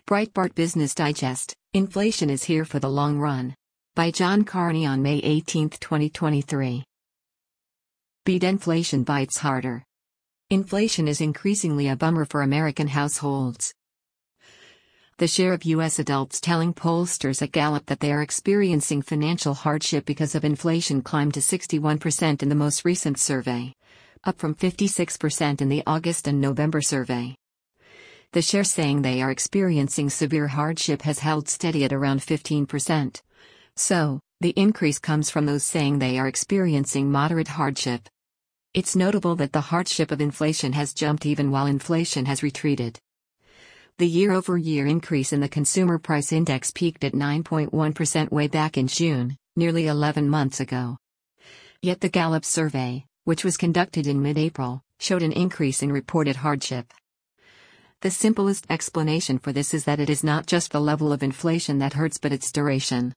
Breitbart Business Digest: Inflation is Here for the Long Run. By John Carney on May 18, 2023. Beat inflation bites harder. Inflation is increasingly a bummer for American households. The share of U.S. adults telling pollsters at Gallup that they are experiencing financial hardship because of inflation climbed to 61% in the most recent survey, up from 56% in the August and November survey. The share saying they are experiencing severe hardship has held steady at around 15%. So, the increase comes from those saying they are experiencing moderate hardship. It's notable that the hardship of inflation has jumped even while inflation has retreated. The year-over-year increase in the Consumer Price Index peaked at 9.1% way back in June, nearly 11 months ago. Yet the Gallup survey, which was conducted in mid-April, showed an increase in reported hardship. The simplest explanation for this is that it is not just the level of inflation that hurts but its duration.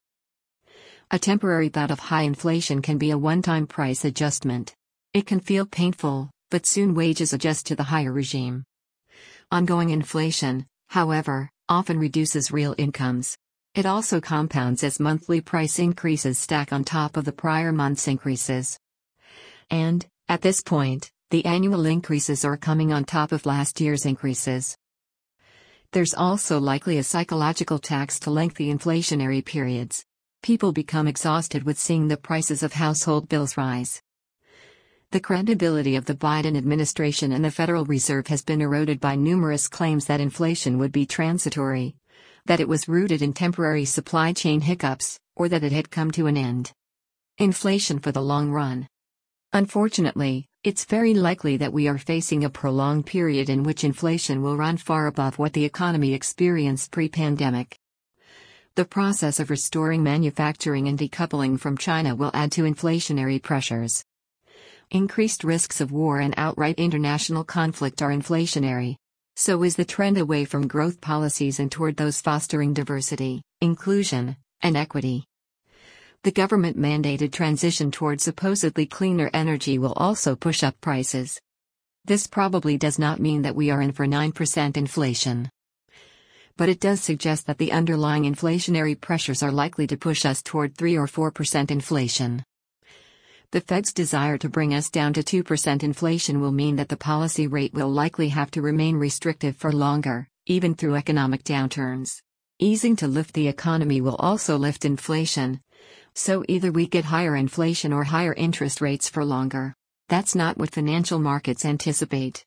A temporary bout of high inflation can be a one-time price adjustment. It can feel painful, but soon wages adjust to the higher regime. Ongoing inflation, however, often reduces real incomes. It also compounds as monthly price increases stack on top of the prior month's increases. And, at this point, the annual increases are coming on top of last year's increases. There's also likely a psychological tax to lengthy inflationary periods. People become exhausted with seeing the prices of household bills rise. The credibility of the Biden administration and the Federal Reserve has been eroded by numerous claims that inflation would be transitory, that it was rooted in temporary supply chain hiccups, or that it had come to an end. Inflation for the long run. Unfortunately, it's very likely that we are facing a prolonged period in which inflation will run far above what the economy experienced pre-pandemic. The process of restoring manufacturing and decoupling from China will add to inflationary pressures. Increased risks of war and outright international conflict are inflationary. So is the trend away from growth policies and toward those fostering diversity, inclusion, and equity. The government-mandated transition toward supposedly cleaner energy will also push up prices. This probably does not mean that we are in for 9% inflation. But it does suggest that the underlying inflationary pressures are likely to push us toward 3 or 4% inflation. The Fed's desire to bring us down to 2% inflation will mean that the policy rate will likely have to remain restrictive for longer, even through economic downturns. Easing to lift the economy will also lift inflation. So either we get higher inflation or higher interest rates for longer. That's not what financial markets anticipate.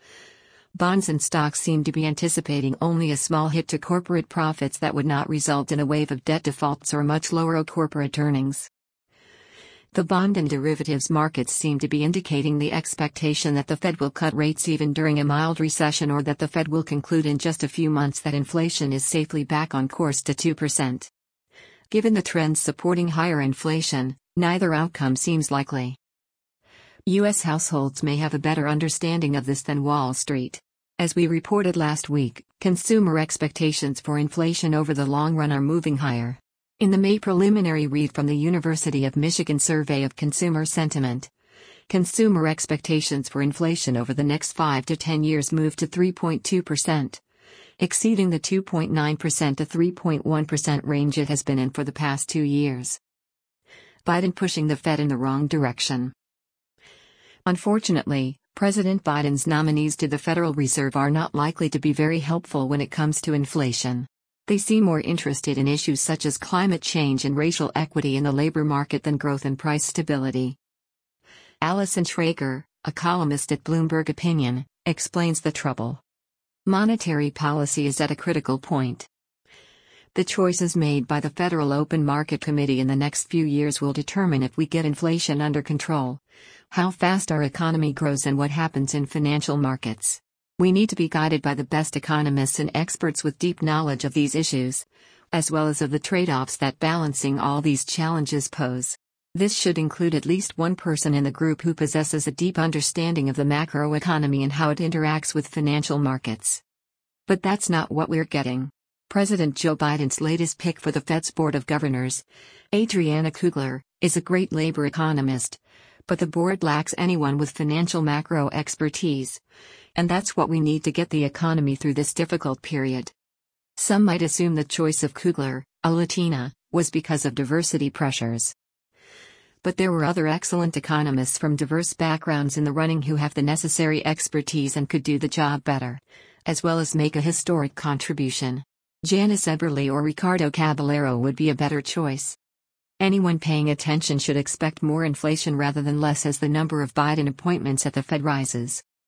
Bonds and stocks seem to be anticipating only a small hit to corporate profits that would not result in a wave of debt defaults or much lower corporate earnings. The bond and derivatives markets seem to be indicating the expectation that the Fed will cut rates even during a mild recession, or that the Fed will conclude in just a few months that inflation is safely back on course to 2%. Given the trends supporting higher inflation, neither outcome seems likely. U.S. households may have a better understanding of this than Wall Street. As we reported last week, consumer expectations for inflation over the long run are moving higher. In the May preliminary read from the University of Michigan Survey of Consumer Sentiment, consumer expectations for inflation over the next 5 to 10 years moved to 3.2%. Exceeding the 2.9% to 3.1% range it has been in for the past 2 years. Biden pushing the Fed in the wrong direction. Unfortunately, President Biden's nominees to the Federal Reserve are not likely to be very helpful when it comes to inflation. They seem more interested in issues such as climate change and racial equity in the labor market than growth and price stability. Allison Schrager, a columnist at Bloomberg Opinion, explains the trouble. Monetary policy is at a critical point. The choices made by the Federal Open Market Committee in the next few years will determine if we get inflation under control, how fast our economy grows, and what happens in financial markets. We need to be guided by the best economists and experts with deep knowledge of these issues, as well as of the trade-offs that balancing all these challenges pose. This should include at least one person in the group who possesses a deep understanding of the macroeconomy and how it interacts with financial markets. But that's not what we're getting. President Joe Biden's latest pick for the Fed's Board of Governors, Adriana Kugler, is a great labor economist, but the board lacks anyone with financial macro expertise. And that's what we need to get the economy through this difficult period. Some might assume the choice of Kugler, a Latina, was because of diversity pressures. But there were other excellent economists from diverse backgrounds in the running who have the necessary expertise and could do the job better, as well as make a historic contribution. Janice Eberly or Ricardo Caballero would be a better choice. Anyone paying attention should expect more inflation rather than less as the number of Biden appointments at the Fed rises.